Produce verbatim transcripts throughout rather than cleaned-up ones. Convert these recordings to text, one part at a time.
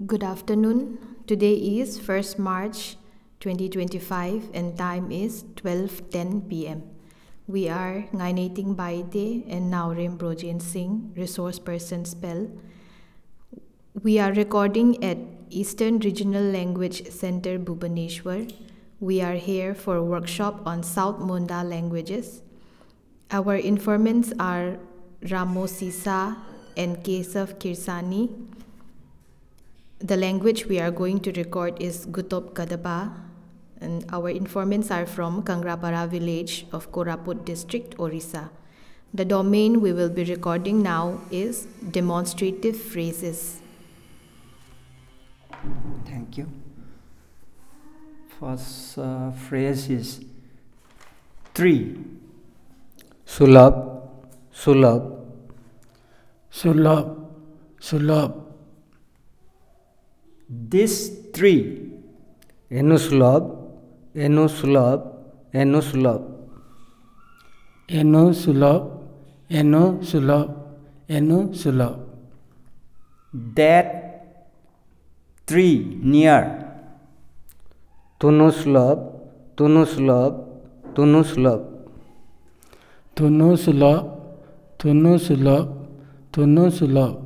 Good afternoon. Today is first March twenty twenty-five and time is twelve ten p m We are Ngainating Baide and Naurem Brojen Singh, resource person spell. We are recording at Eastern Regional Language Center, Bhubaneswar. We are here for a workshop on South Munda languages. Our informants are Ramo Sisa and Kesav Kirsani. The language we are going to record is Gutop Kadapa, and our informants are from Kangrapara village of Koraput district, Orissa. The domain we will be recording now is demonstrative phrases. Thank you. First uh, phrase is three. Sulab, Sulab, Sulab, Sulab. This three. Enu Sulab, Enu Sulab, Enu Sulab, Eno Sulab, Eno Sulab, Eno Sulab. That three near. Tunu Sulab, Tunu Sulab, Tunu Sulab, Tunu Sulab, Tunu Sulab, Tunu Sulab.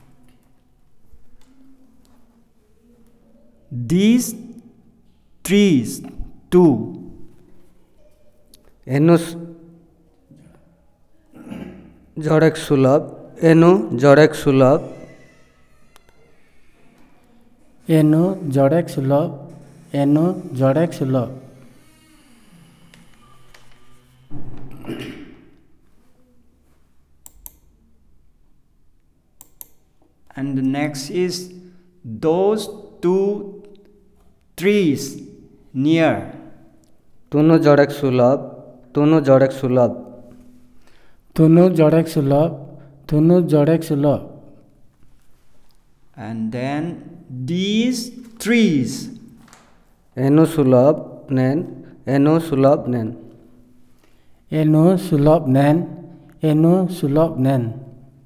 These trees two. Enu Jorek Sulab, Enu Jorek Sulab, Eno Jorek Sulab, Eno Jorek Sulab. And the next is those two trees near. Tunu Jorek Sulab, Tunu Jorek Sulab, Tunu Jorek Sulab, Tunu Jorek Sulab. And then these trees. Enu Sulab Nen, Enu Sulab Nen, Eno Sulab Nen, Eno Sulab Nen.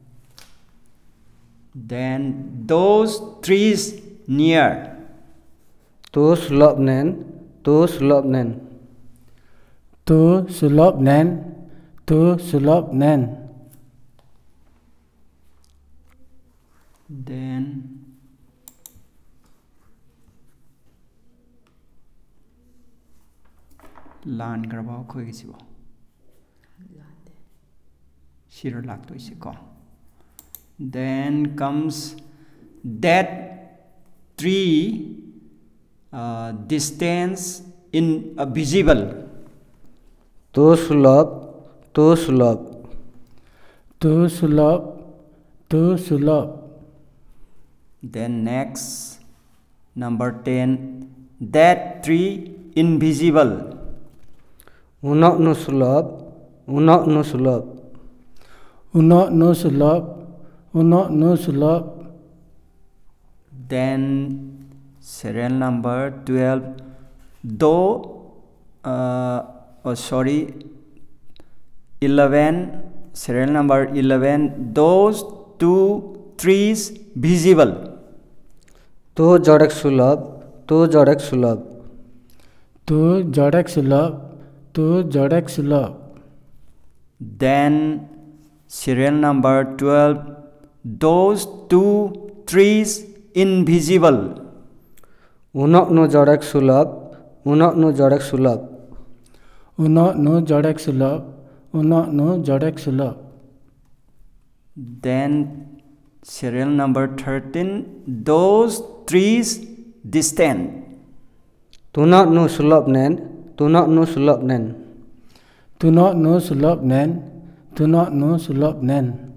Then those trees near. Tu Sulab Nen, Tu Sulab Nen, Tu Sulab Nen, Tu Sulab Nen. Then lan graba khoi gi sibo siro lak to ise ko. Then comes that tree uh, distance in uh, visible. Tu Sulab, Tu Sulab, Tu Sulab, Tu Sulab. Then next number ten, that tree invisible. Unak Nu Sulab, Unak Nu Sulab, Unak no Sulab, Unak no Sulab. Then serial number twelve, though uh, oh sorry eleven, serial number eleven, those two trees visible. Tu Jorek Sulab, Tu Jorek Sulab, Tu Jorek Sulab, Tu Jorek Sulab. Then serial number twelve, those two trees invisible. Unak Nu Jorek Sulab, Unak Nu Jorek Sulab, Unak no Jorek Sulab, Unak no Jorek Sulab. Then serial number thirteen, those trees distant. Tunak Nu Sulab Nen, Tunak Nu Sulab Nen, Tunak no Sulab Nen, Tunak no Sulab Nen.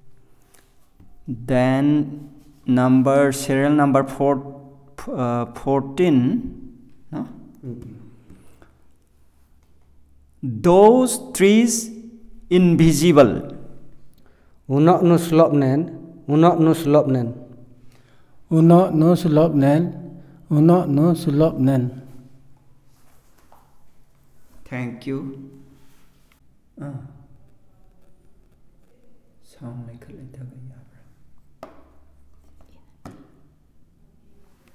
Then number serial number four, uh, fourteen, no? Those trees invisible. Unak Nu Sulab Nen, Unak Nu Sulab Nen, Unak no Sulab Nen, Unak no Sulab Nen. Thank you. Uh. Sound like a little